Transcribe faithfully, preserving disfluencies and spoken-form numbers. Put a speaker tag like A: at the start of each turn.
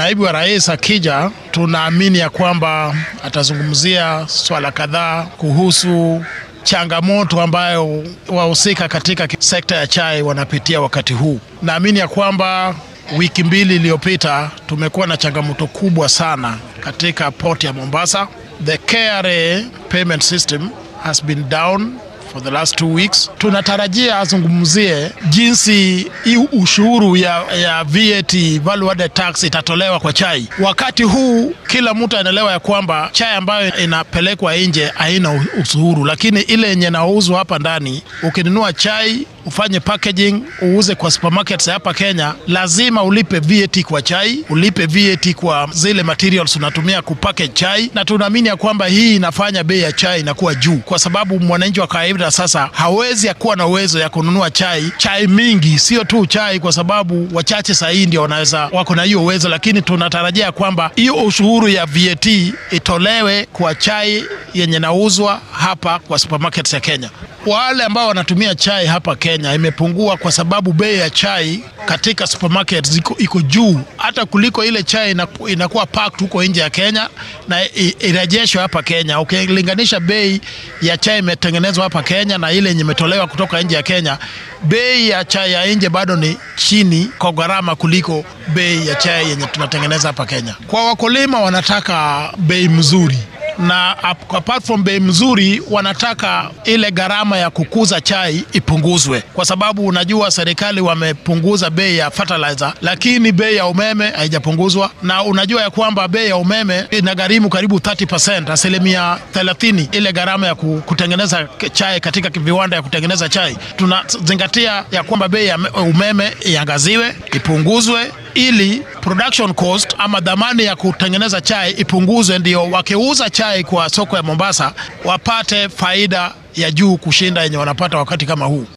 A: Naibu wa Rais akija, tunaamini ya kwamba atazungumzia swala kadhaa kuhusu changamoto ambayo wahusika katika sekta ya chai wanapitia wakati huu. Naamini ya kwamba wiki mbili iliyopita tumekuwa na changamoto kubwa sana katika port ya Mombasa. The K R A payment system has been down for the last two weeks. Tunatarajia azungumzie jinsi hii ushuru ya, ya V A T, value added tax, itatolewa kwa chai. Wakati huu kila mtu anaelewa ya kwamba chai ambayo inapelekwa nje haina ushuru, lakini ile yenye inauzwa hapa ndani, ukinunua chai ufanye packaging uuze kwa supermarkets hapa Kenya, lazima ulipe V A T kwa chai, ulipe V A T kwa zile materials unatumia kupackage chai, na tunaamini ya kwamba hii inafanya bei ya chai inakuwa juu, kwa sababu mwananchi wa kawaida sasa hawezi kuwa na uwezo ya kununua chai chai mingi, sio tu chai, kwa sababu wachache sahihi ndio wanaweza wako na hiyo uwezo. Lakini tunatarajia kwamba hiyo ushuru ya V A T itolewe kwa chai yenye nauzwa hapa kwa supermarkets ya Kenya. Wale ambao wanatumia chai hapa Kenya imepungua kwa sababu bei ya chai katika supermarkets iko, iko juu hata kuliko ile chai inakuwa packed huko nje ya Kenya na irejeshwa hapa Kenya. Ukilinganisha bei ya chai imetengenezwa hapa Kenya na ile yenye imetolewa kutoka nje ya Kenya, bei ya chai ya nje bado ni chini kwa gharama kuliko bei ya chai yenye tunatengeneza hapa Kenya. Kwa wakulima wanataka bei mzuri, na apart from bei mzuri wanataka ile gharama ya kukuza chai ipunguzwe, kwa sababu unajua serikali wamepunguza bei ya fertilizer, lakini bei ya umeme haijapunguzwa. Na unajua ya kwamba bei ya umeme inagharimu karibu thirty percent, asilimia thelathini ile gharama ya kutengeneza chai katika viwanda ya kutengeneza chai. Tunazingatia ya kwamba bei ya umeme iangaziwe, ipunguzwe, ili production cost ama dhamani ya kutengeneza chai ipunguzwe, ndio wakiuza chai kwa soko ya Mombasa wapate faida ya juu kushinda yenye wanapata wakati kama huu.